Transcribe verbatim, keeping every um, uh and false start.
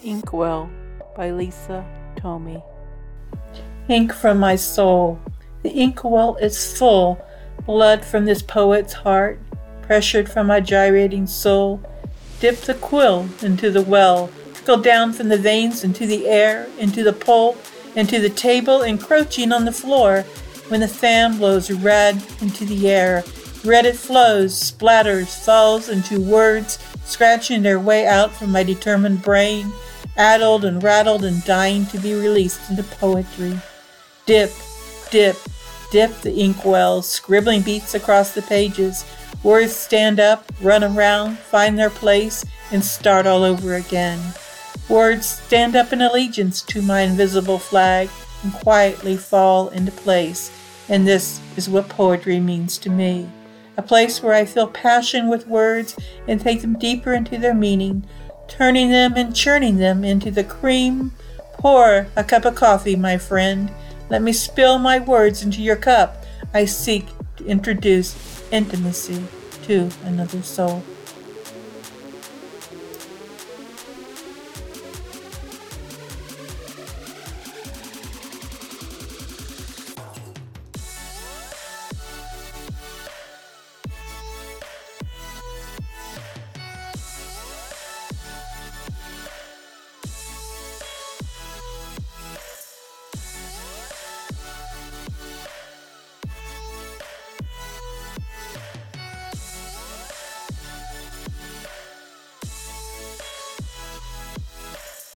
Inkwell by Lisa Tomei. Ink from my soul. The inkwell is full. Blood from this poet's heart, pressured from my gyrating soul. Dip the quill into the well, trickle down from the veins into the air, into the pulp, into the table, encroaching on the floor. When the fan blows red into the air, red it flows, splatters, falls into words, scratching their way out from my determined brain, addled and rattled and dying to be released into poetry. Dip, dip, dip the inkwell, scribbling beats across the pages. Words stand up, run around, find their place, and start all over again. Words stand up in allegiance to my invisible flag and quietly fall into place. And this is what poetry means to me. A place where I feel passion with words and take them deeper into their meaning, turning them and churning them into the cream. Pour a cup of coffee, my friend. Let me spill my words into your cup. I seek to introduce intimacy to another soul.